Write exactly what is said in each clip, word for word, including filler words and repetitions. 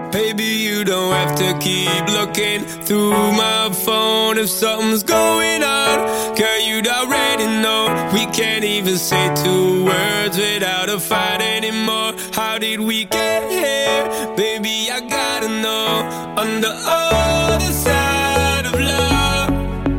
Baby, you don't have to keep looking through my phone if something's going on. Girl, you'd already know. We can't even say two words without a fight anymore. How did we get here? Baby, I gotta know. On the other side of love,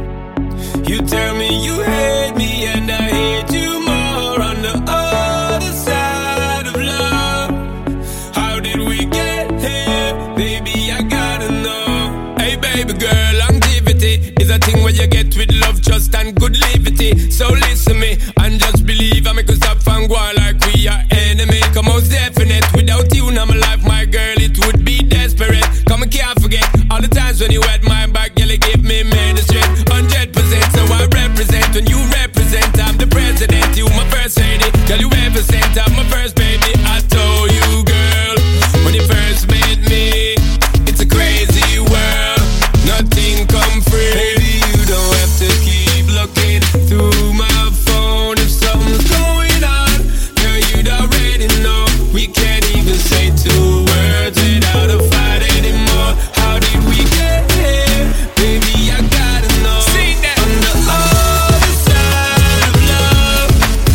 you tell me you hate me and I hate you more. On the other side of love, how did we get here? Baby, I gotta know. Hey baby girl, longevity is a thing where you get with love, trust and good liberty. So listen me and just believe I make us stop and go on like we are enemy. Come most definite, without you now my life, my girl, it would be desperate. Come and can't forget all the times when you had my back, girl, you give me ministry. Hundred percent, so I represent when you represent. I'm the president, you my first lady. Girl, you ever sent, I'm my first baby. I told you, girl, when you first met me, it's a crazy world, nothing come free. Baby, you don't have to keep looking through my phone if something's going on. Girl, you'd already know. We can't even say two words without a fight anymore. How did we get here? Baby, I gotta know. See that. On the other side of love,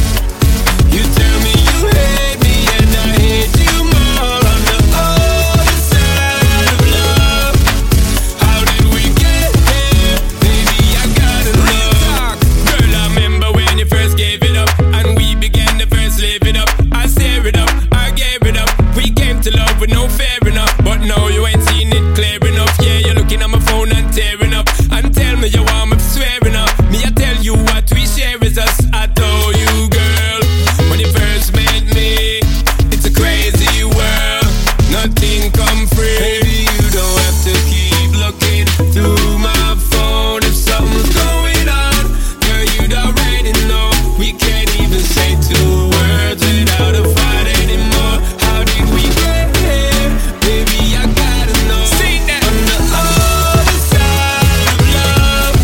you tell me you hate me and I hate you more. On the other side of love, how did we get here? Baby, I gotta know. Girl, I remember when you first gave it up and we began to first live it up. I tear it up, I gave it up. We came to love with no fair enough, but now you ain't seen it clear enough. Yeah, you're looking at my phone and tearing up and tell me you want me swearing up. Me, I tell you what we share is us. I told you, girl, when you first met me, it's a crazy world, nothing come free. Baby, you don't have to keep looking through my phone if something's going on. Girl, you'd already know. We can't even say two words without a fight anymore. How did we get here? Baby, I gotta know. See that. On the other side of love,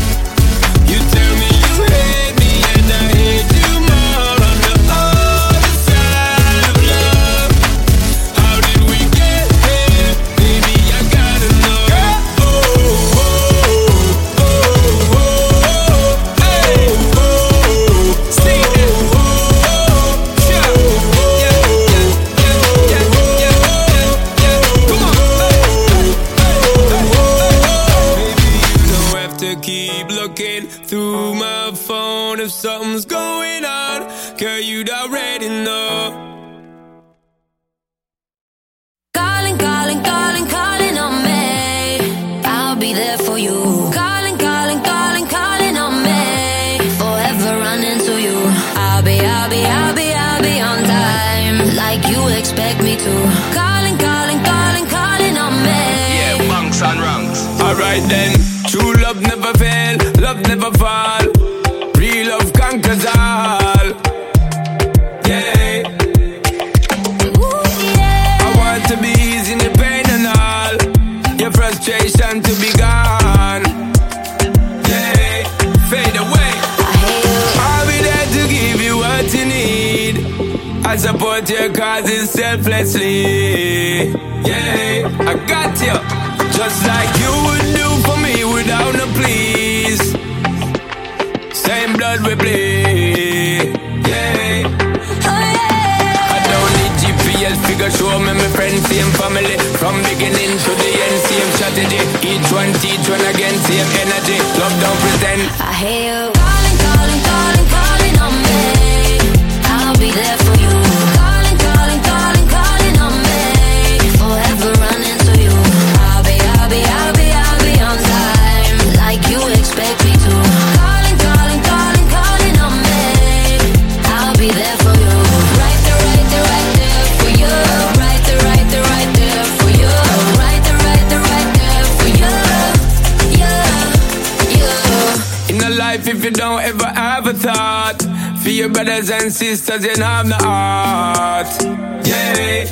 you tell me you hate me and I hate you more. On the other side of love, how did we get here? Baby, I gotta know. Oh, oh, oh, oh, oh, hey, oh, oh, see that. Oh, oh, yeah, yeah, yeah, yeah, yeah, yeah, yeah. Come on. Baby, you don't have to keep looking through my phone if something's going on. Girl, you'd already know. Calling, calling, calling, calling on me. I'll be there for you. Calling, calling, calling, calling on me. Forever running to you. I'll be, I'll be, I'll be, I'll be on time, like you expect me to. Calling, calling, calling, calling on me. Yeah, bunks and ranks. Alright then, true love never fail, love never fall. Real love conquers all. Yeah, Ooh, yeah. I want to be easy in the pain and all. Your frustration to be gone. Yeah, fade away. I hate you. I'll be there to give you what you need. I support your causes selflessly. Yeah, I got you. Just like you would do for me without no please. Same blood we bleed. Yeah, Oh, yeah. I don't need G P S figure show me my friends, same family. From beginning to the end, same strategy. Each one teach one again, same energy. Love don't pretend. I hear you. Calling, calling, calling, calling on me. I'll be there for you. Calling, calling, calling, calling on me. Forever running to you. I'll be, I'll be, I'll be, I'll be on time, like you expect me to. Calling, calling, calling, calling on me. I'll be there for you. Right there, right there, right there for you. Right there, right there, right there for you. Right there, right there, right there for you. Yeah, yeah. In a life, if you don't ever have a thought for your brothers and sisters, you have no heart. Yeah.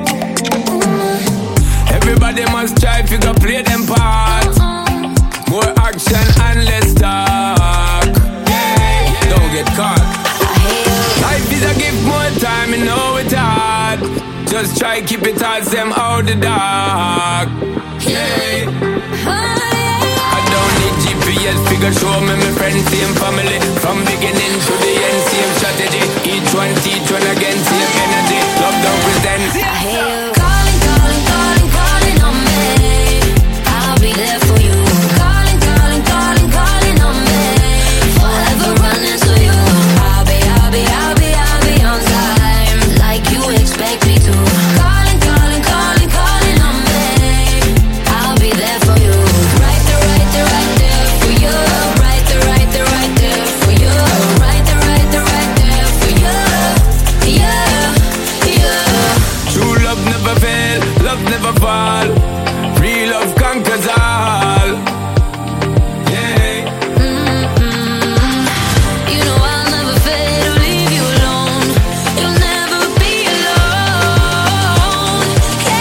Everybody must try if you go play them part. More action and less talk. Yeah. Don't get caught. Life is a gift, more time, you know it's hard. Just try keep it as them out the dark. Yeah. I don't need G P S figure show me my friends, same family. From beginning to the end, same strategy. Each one teach one again, same energy. Love don't pretend. I hear you calling, calling, calling, calling on me. I'll be there for you. Calling, calling, calling, calling on me. Forever running to you. I'll be, I'll be, I'll be, I'll be on time, like you expect me to. Calling, calling, calling, calling on me. I'll be there for you. Right there, right there, right there for you. Right there, right there, right there for you. Right there, right there, right there for you. Yeah, yeah. True love never fail, love never fall. Real love conquers all. Yeah. Mm-hmm. You know I'll never fail to leave you alone. You'll never be alone.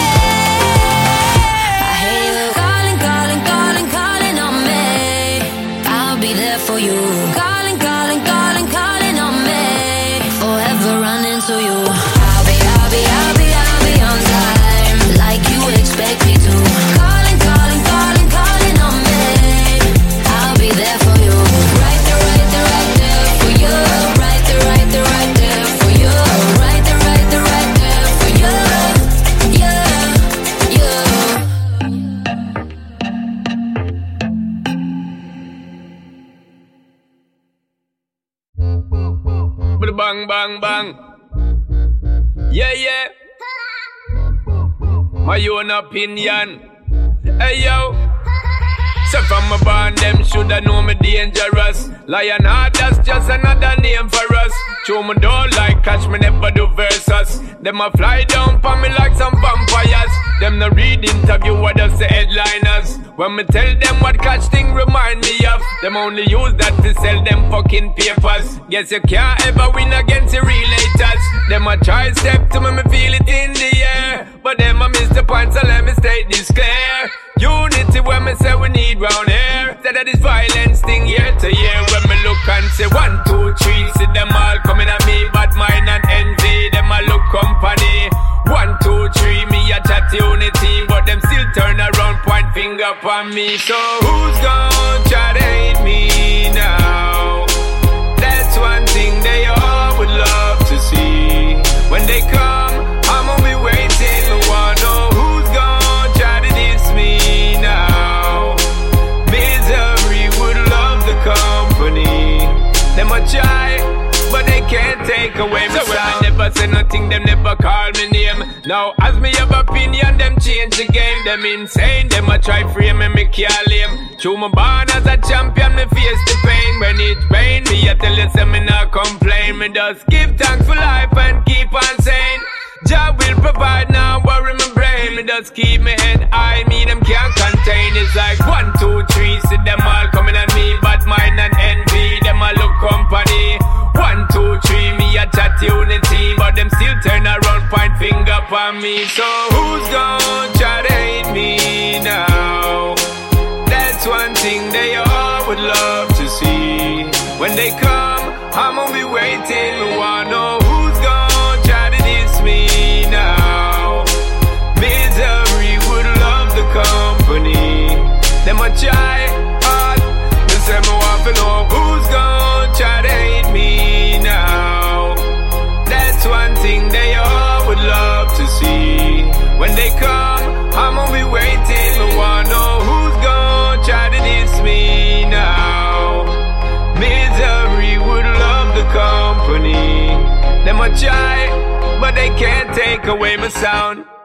Yeah. I hear you calling, calling, calling, calling on me. I'll be there for you. Calling, calling, calling, calling on me. Forever running to you. I'll be, I'll be, I'll be, I'll be on time, like you expect me to. Calling, calling, calling, calling on me. I'll be there for you. Right there, right there, right there for you. Right there, right there, right there for you. Right there, right there, right there for you. Yeah, yeah. Bang, bang, bang. Yeah, yeah. My own opinion. Hey, yo. So from my band, them shoulda know me dangerous. Lion heart, that's just another name for us. Show me don't like catch me, never do versus. Them a fly down for me like some vampires. Them no read interview, what just the headliners. When me tell them what catch thing remind me of, them only use that to sell them fucking papers. Guess you can't ever win against the real haters. Them a try step to me, me feel it in the air. But them a miss the point, so let me state this clear. Unity when me say we need round here. Instead of this violence thing year to year. When me look and say one, two, three, see them all coming at me, bad mind and envy. Them a look company. One, two, three, me a chat unity, but them still turn around, point finger upon me. So who's gonna try to hate me now? That's one thing they all would love to see. When they come, I'ma be waiting. I wanna know who's gonna try to diss me now. Misery would love the company. Them a try, but they can't take away my sound. I never say nothing, them never call me name. Now as me have opinion, them change the game. Them insane, them a try frame me, me can't lame. Through my born as a champion, me face the pain. When it pain me, I tell you say me not complain. Me just give thanks for life and keep on saying Jah will provide, now worry my brain. Me just keep me head high, me them can't contain. It's like one, two, three, see them all coming at me, bad mind and envy. Them a look company. One, two, three, me a chat unity, but them still turn around, point finger upon me. So who's gonna try to hate me now? That's one thing they all would love to see. When they come, I'ma be waiting. Me wanna know who's gonna try to diss me now. Misery would love the company. Them a try hard. They say me want to know who's gonna try to hate me now. That's one thing they all would love to see. When they come, I'ma be waiting. Me wanna know who's gonna try to diss me now. Misery would love the company. Them a try, but they can't take away my sound.